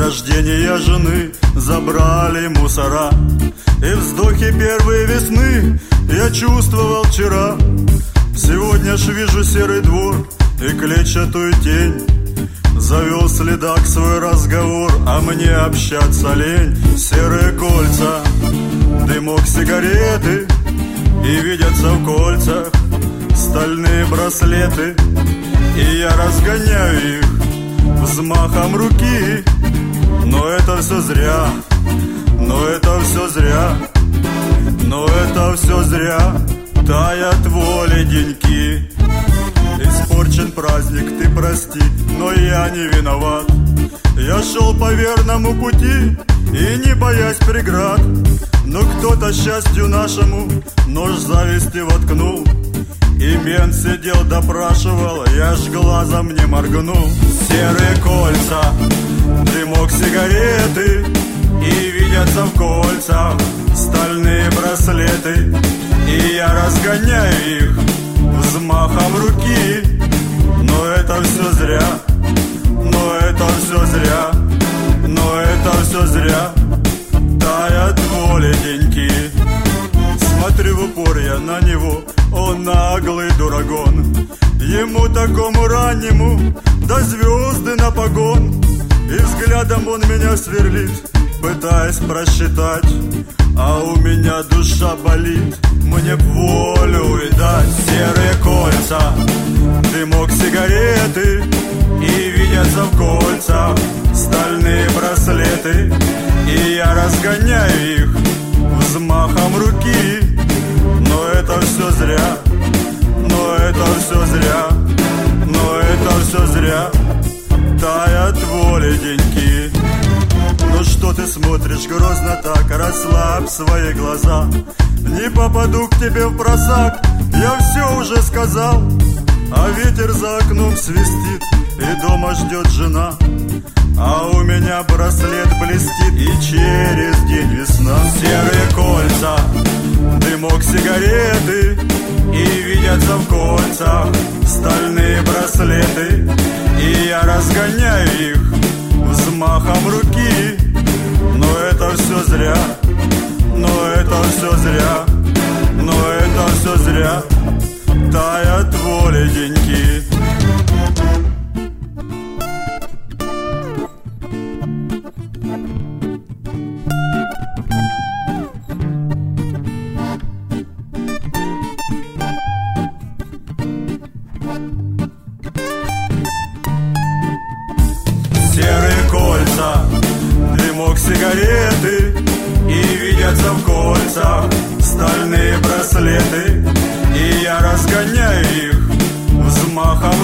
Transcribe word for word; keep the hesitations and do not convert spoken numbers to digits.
рождения жены забрали мусора, и вздохи первой весны я чувствовал вчера. Сегодня ж вижу серый двор и клетчатую тень. Завел следак свой разговор, а мне общаться лень. Серые кольца, дымок сигареты, и видятся в кольцах стальные браслеты. И я разгоняю их взмахом руки. Но это все зря, но это все зря, но это все зря. Таят воли деньки. Испорчен праздник, ты прости, но я не виноват. Я шел по верному пути и не боясь преград. Но кто-то счастью нашему нож зависти воткнул. И мент сидел, допрашивал, я ж глазом не моргнул. Серые кольца, дымок сигареты, и видятся в кольцах стальные браслеты. И я разгоняю их взмахом руки. Но это все зря, но это все зря, но это все зря. Таят воли деньки. Смотрю в упор я на него, он наглый дурагон. Ему такому раннему до звезды на погон. И взглядом он меня сверлит, пытаясь просчитать. А у меня душа болит, мне б волю видать. Серые кольца, дымок сигареты, и видятся в кольцах стальные браслеты. И я разгоняю их взмахом руки. Но это все зря, но это все зря, но это все зря. Таят воли деньки. Ну что ты смотришь грозно так, расслабь свои глаза. Не попаду к тебе в просак, я все уже сказал. А ветер за окном свистит, и дома ждет жена. А у меня браслет блестит, и через день весна. Серые кольца, дымок сигареты, и видятся в кольцах стальные браслеты. И я разгоняю их взмахом руки. Но это все зря, но это все зря, но это все зря. Таят воли деньки. Серые кольца, дымок сигареты, и видятся в кольцах стальные браслеты. И я разгоняю их взмахом